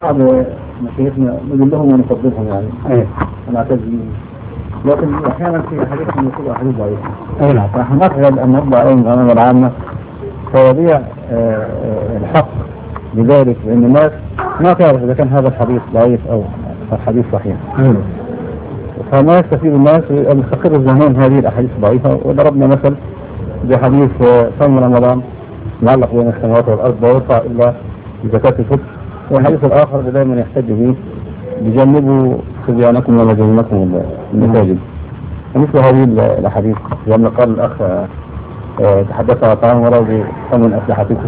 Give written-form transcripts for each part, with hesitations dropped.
بعض مشايخنا نقول لهم ونفضلهم يعني أنا أعتز بهم، لكن أحيانا في حديثهم يكون أحاديث ضعيفة. فنحن نرغب أن نضع الأمور العامة فيضيع الحق بذلك، لأن الناس ما تعرف إذا كان هذا الحديث ضعيف أو الحديث صحيح. فما يستفيد الناس أن يستقر الذهنين هذه الأحاديث الضعيفة. وضربنا مثل بحديث صوم رمضان معلق بين السماوات والأرض لا يرفع إلا بزكاة الفطر، والحديث الآخر اللي دائما يحتج به بجنبوا صبيانكم ومجانينكم المساجد. ومثل هذه الأحاديث لما قال الأخ تحدث عن طعام ولو بثمن أسلحتكم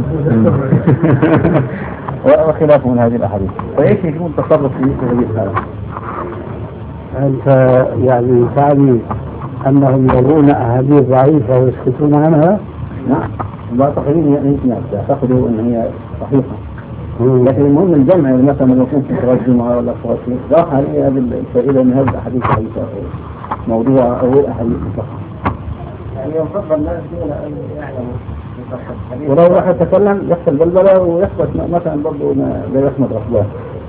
وخلاف من هذه الأحاديث. فإيش يكون التصرف في هذه الحالة؟ أنت يعني تعني أنهم يرون أحاديث ضعيفة ويسكتون عنها؟ نعم، معتقدين يعني يعتقدوا أن هي صحيحة، لكن المهم الجمع مثلا لو كنت في صلاة الجمعة ولا صلاة راح عليه هذه الفائدة من هذه الأحاديث ضعيفة موضوع أو أحاديث صحيحة. يعني يفضل الناس دون أن يعلموا، ولو راح يتكلم يحصل بلبلة ويحصل مثلا برضه لا يحمد رسوله.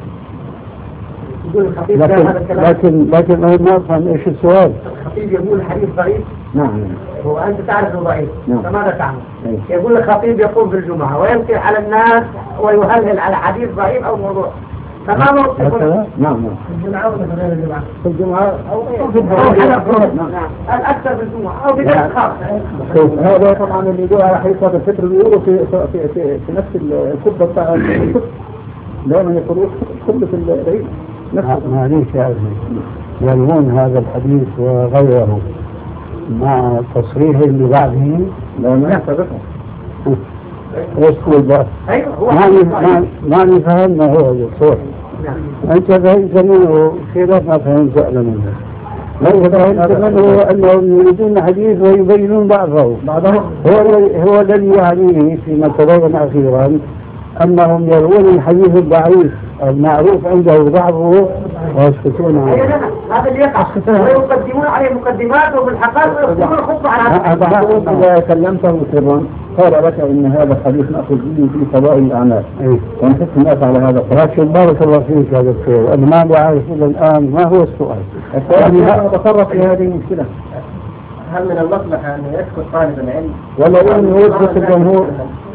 لكن ما أفهم إيش السؤال. الخطيب يقول الحديث ضعيف. نعم. هو أنت تعرف انه ضعيف. نعم. فماذا تعمل؟ يقول الخطيب يقوم في الجمعة وينكر على الناس ويهلهل على حديث ضعيف أو موضوع. تمام. نعم. في الجمعة ولا في غير الجمعة؟ في الجمعة أو في الجمعة. الأكثر في الجمعة أو في درس خاص. هذا طبعا اللي يقول على حديث صلاة الفطر بيقولوا في نفس الخطبة بتاع الفطر. دائما يقولوا خطبة العيد. معليش يا أخي، يلوون هذا الحديث وغيره مع تصريح اللي بعده لا يحترقه. ايش تقول بقى؟ ما فهمنا هو الصوت. انت فهمت منه خلاف ما فهمت انا منه. انت فهمت منه انهم يريدون حديث ويبينون بعضه. هو الذي يعنيه فيما تبين اخيرا انهم يروون الحديث الضعيف المعروف عنده بعضه ويسكتون عنه. هذا اللي يقع ويقدمون عليه مقدمات وبالحقائق ويختمون الخطبة على هذا. إذا كلمته سرا قال لك إن هذا الحديث نأخذ به في فضائل الأعمال. ونحس الناس على هذا. لكن بارك الله فيك يا دكتور، أنا ما بعرف إلى الآن ما هو السؤال. أنا بتصرف في هذه المشكلة. هل من المصلحة أن يسكت طالب العلم ولا أن يوجه الجمهور؟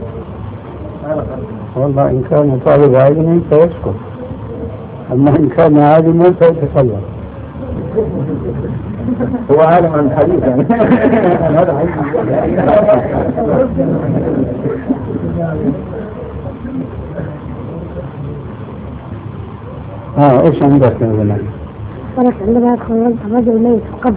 والله إن كان طالب علم فيسكت، أما إن كان عالما فيتكلم. هو عالم عن الحديث يعني. هذا حديث. إيش عندك يا بنات؟ عندما يدخل الرجل ليس قبل